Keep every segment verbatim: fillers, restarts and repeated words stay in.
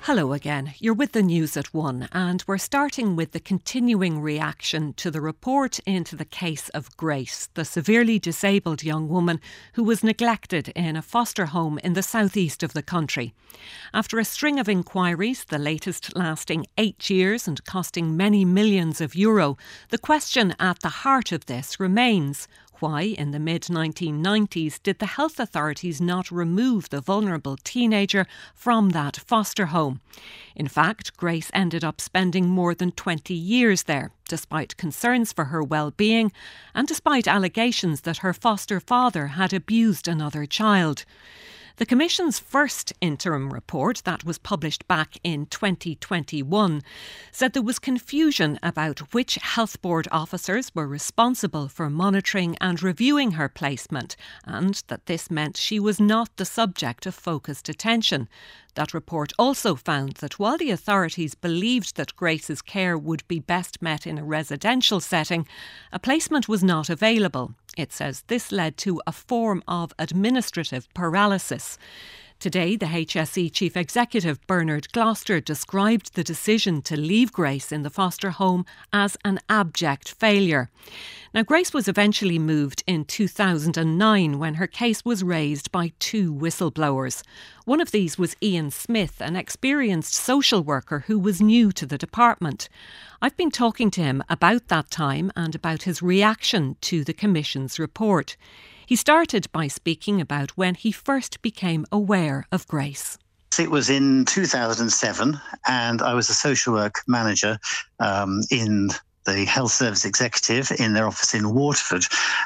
Hello again. You're with the news at one, and we're starting with the continuing reaction to the report into the case of Grace, the severely disabled young woman who was neglected in a foster home in the southeast of the country. After a string of inquiries, the latest lasting eight years and costing many millions of euro, the question at the heart of this remains: why, in the mid nineteen nineties, did the health authorities not remove the vulnerable teenager from that foster home? In fact, Grace ended up spending more than twenty years there, despite concerns for her well-being and despite allegations that her foster father had abused another child. The Commission's first interim report, that was published back in twenty twenty-one, said there was confusion about which health board officers were responsible for monitoring and reviewing her placement, and that this meant she was not the subject of focused attention. That report also found that while the authorities believed that Grace's care would be best met in a residential setting, a placement was not available. It says this led to a form of administrative paralysis. Today, the H S E Chief Executive Bernard Gloucester described the decision to leave Grace in the foster home as an abject failure. Now, Grace was eventually moved in two thousand nine when her case was raised by two whistleblowers. One of these was Ian Smith, an experienced social worker who was new to the department. I've been talking to him about that time and about his reaction to the Commission's report. He started by speaking about when he first became aware of Grace. It was in two thousand seven, and I was a social work manager um, in the Health Service Executive in their office in Waterford.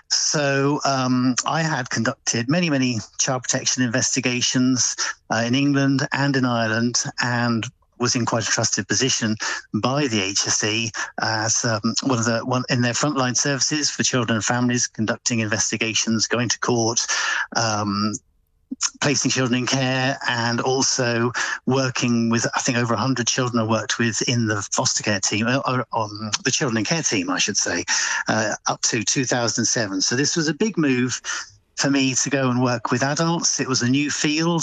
So um, I had conducted many, many child protection investigations uh, in England and in Ireland, and was in quite a trusted position by the H S E as um, one of the one in their frontline services for children and families, conducting investigations, going to court, um, placing children in care, and also working with, I think, over one hundred children I worked with in the foster care team, or on the children in care team, I should say, uh, up to two thousand seven. So this was a big move for me to go and work with adults. It was a new field.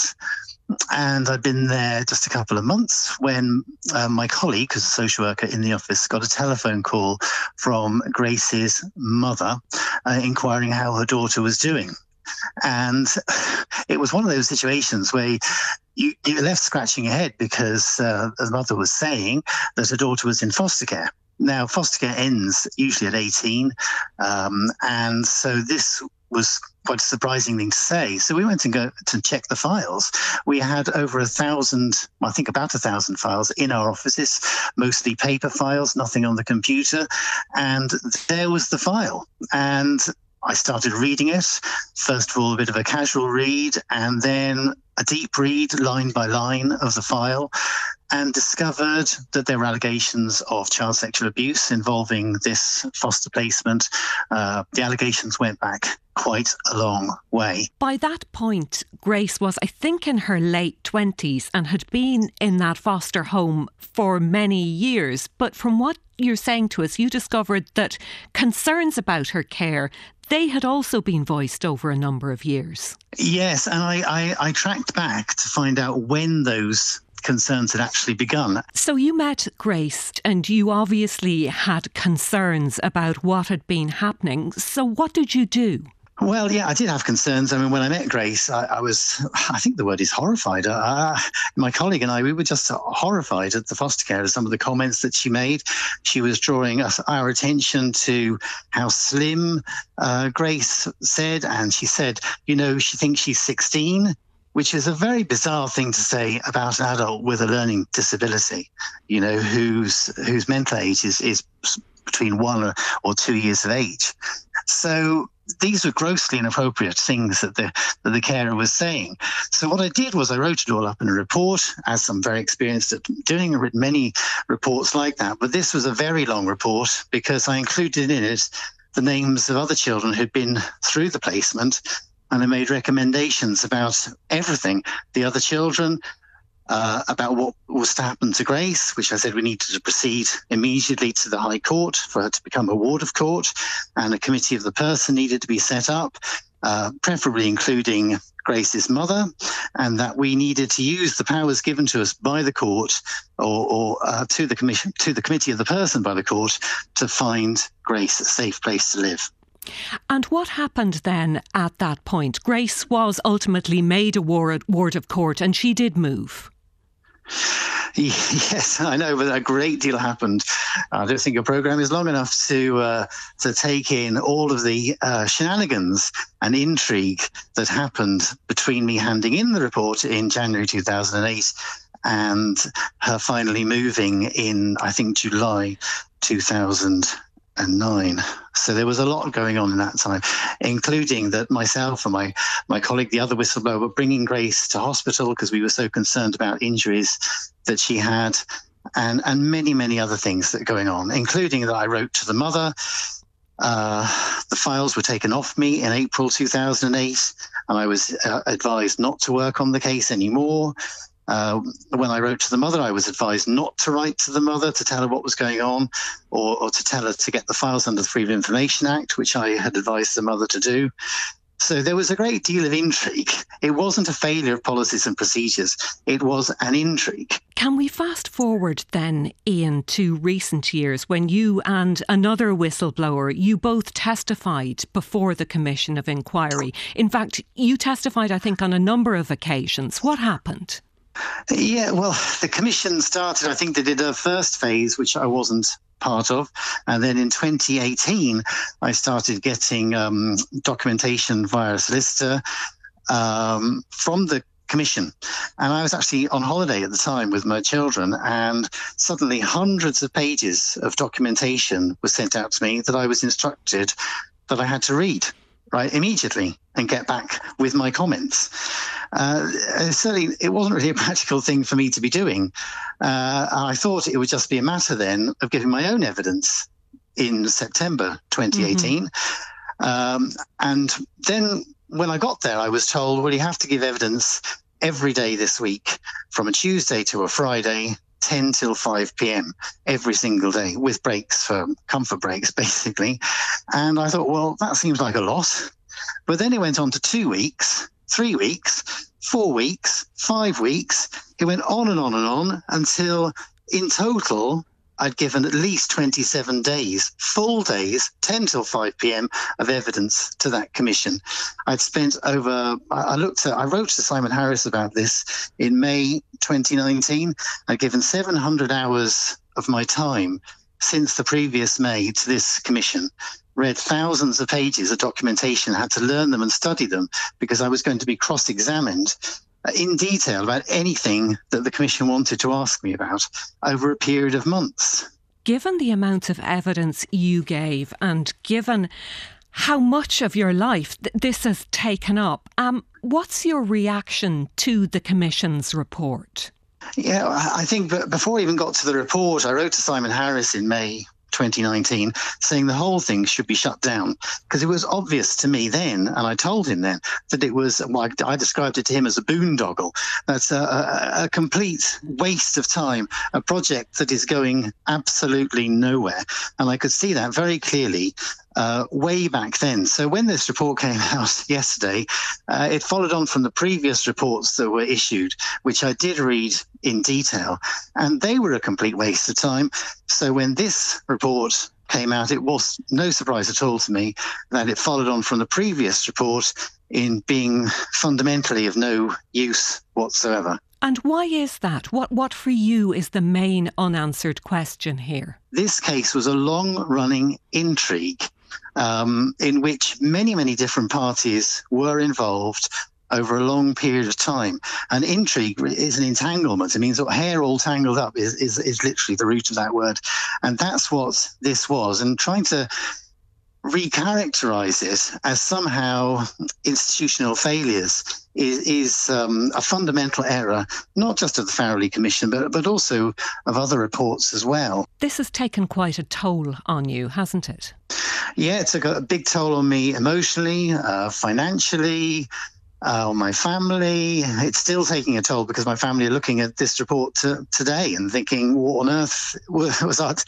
And I'd been there just a couple of months when uh, my colleague, who's a social worker in the office, got a telephone call from Grace's mother uh, inquiring how her daughter was doing. And it was one of those situations where you, you're left scratching your head because uh, the mother was saying that her daughter was in foster care. Now, foster care ends usually at eighteen. Um, and so this was quite a surprising thing to say. So we went and go to check the files. We had over a thousand, I think about a thousand files in our offices, mostly paper files, nothing on the computer. And there was the file. And I started reading it. First of all, a bit of a casual read, and then a deep read, line by line, of the file, and discovered that there were allegations of child sexual abuse involving this foster placement. Uh, the allegations went back quite a long way. By that point, Grace was, I think, in her late twenties and had been in that foster home for many years. But from what you're saying to us, you discovered that concerns about her care, they had also been voiced over a number of years. Yes, and I, I, I tracked back to find out when those concerns had actually begun. So you met Grace and you obviously had concerns about what had been happening. So what did you do? Well, yeah, I did have concerns. I mean, when I met Grace, I, I was, I think the word is horrified. Uh, my colleague and I, we were just horrified at the foster care, some of the comments that she made. She was drawing us, our attention to how slim uh, Grace said. And she said, you know, she thinks she's sixteen, which is a very bizarre thing to say about an adult with a learning disability, you know, whose whose mental age is, is between one or two years of age. So these were grossly inappropriate things that the that the carer was saying. So what I did was I wrote it all up in a report, as I'm very experienced at doing. I've written many reports like that, but this was a very long report because I included in it the names of other children who'd been through the placement, and I made recommendations about everything, the other children, Uh, about what was to happen to Grace, which I said we needed to proceed immediately to the High Court for her to become a ward of court, and a committee of the person needed to be set up, uh, preferably including Grace's mother, and that we needed to use the powers given to us by the court, or, or uh, to the commission, to the committee of the person by the court, to find Grace a safe place to live. And what happened then at that point? Grace was ultimately made a ward, ward of court, and she did move. Yes, I know, but a great deal happened. I don't think a programme is long enough to uh, to take in all of the uh, shenanigans and intrigue that happened between me handing in the report in January two thousand eight and her finally moving in, I think, July two thousand nine. So there was a lot going on in that time, including that myself and my, my colleague, the other whistleblower, were bringing Grace to hospital because we were so concerned about injuries that she had, and, and many, many other things that were going on, including that I wrote to the mother. Uh, the files were taken off me in April two thousand eight, and I was uh, advised not to work on the case anymore. Uh, when I wrote to the mother, I was advised not to write to the mother to tell her what was going on, or, or to tell her to get the files under the Freedom of Information Act, which I had advised the mother to do. So there was a great deal of intrigue. It wasn't a failure of policies and procedures. It was an intrigue. Can we fast forward then, Ian, to recent years when you and another whistleblower, you both testified before the Commission of Inquiry. In fact, you testified, I think, on a number of occasions. What happened? Yeah, well, the commission started, I think they did a first phase, which I wasn't part of. And then in twenty eighteen, I started getting um, documentation via a solicitor um, from the commission. And I was actually on holiday at the time with my children, and suddenly hundreds of pages of documentation was sent out to me that I was instructed that I had to read right immediately and get back with my comments. Uh, certainly, it wasn't really a practical thing for me to be doing. Uh, I thought it would just be a matter then of giving my own evidence in September twenty eighteen. Mm-hmm. Um, and then when I got there, I was told, well, you have to give evidence every day this week, from a Tuesday to a Friday, ten till five p.m. every single day, with breaks for comfort breaks, basically. And I thought, well, that seems like a lot. But then it went on to two weeks, three weeks, four weeks, five weeks. It went on and on and on until in total, I'd given at least twenty-seven days, full days, ten till five p.m. of evidence to that commission. I'd spent over, I looked at, I wrote to Simon Harris about this in May twenty nineteen. I'd given seven hundred hours of my time since the previous May to this commission, read thousands of pages of documentation, had to learn them and study them because I was going to be cross-examined in detail about anything that the Commission wanted to ask me about over a period of months. Given the amount of evidence you gave and given how much of your life th- this has taken up, um, what's your reaction to the Commission's report? Yeah, I think before I even got to the report, I wrote to Simon Harris in May twenty nineteen, saying the whole thing should be shut down, because it was obvious to me then, and I told him then, that it was, well, I described it to him as a boondoggle. That's a, a, a complete waste of time, a project that is going absolutely nowhere. And I could see that very clearly Uh, way back then. So when this report came out yesterday, uh, it followed on from the previous reports that were issued, which I did read in detail, and they were a complete waste of time. So when this report came out, it was no surprise at all to me that it followed on from the previous report in being fundamentally of no use whatsoever. And why is that? What, what for you is the main unanswered question here? This case was a long-running intrigue Um, in which many, many different parties were involved over a long period of time. And intrigue is an entanglement. It means hair all tangled up is, is, is literally the root of that word. And that's what this was. And trying to recharacterize it as somehow institutional failures is, is um, a fundamental error, not just of the Farrelly Commission, but, but also of other reports as well. This has taken quite a toll on you, hasn't it? Yeah, it took a big toll on me emotionally, uh, financially, uh, on my family. It's still taking a toll because my family are looking at this report to, today and thinking, what on earth was, was, that,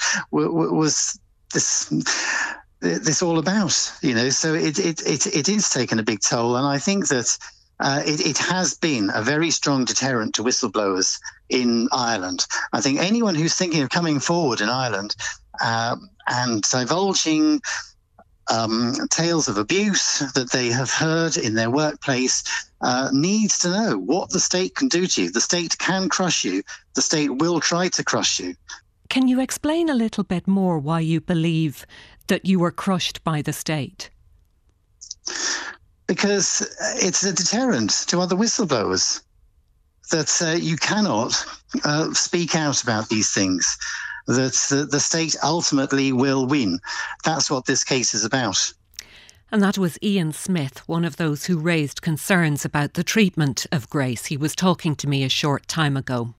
was this... this all about, you know, so it, it it it is taken a big toll. And I think that uh, it, it has been a very strong deterrent to whistleblowers in Ireland. I think anyone who's thinking of coming forward in Ireland uh, and divulging um, tales of abuse that they have heard in their workplace uh, needs to know what the state can do to you. The state can crush you. The state will try to crush you. Can you explain a little bit more why you believe that you were crushed by the state? Because it's a deterrent to other whistleblowers, that uh, you cannot uh, speak out about these things, that uh, the state ultimately will win. That's what this case is about. And that was Ian Smith, one of those who raised concerns about the treatment of Grace. He was talking to me a short time ago.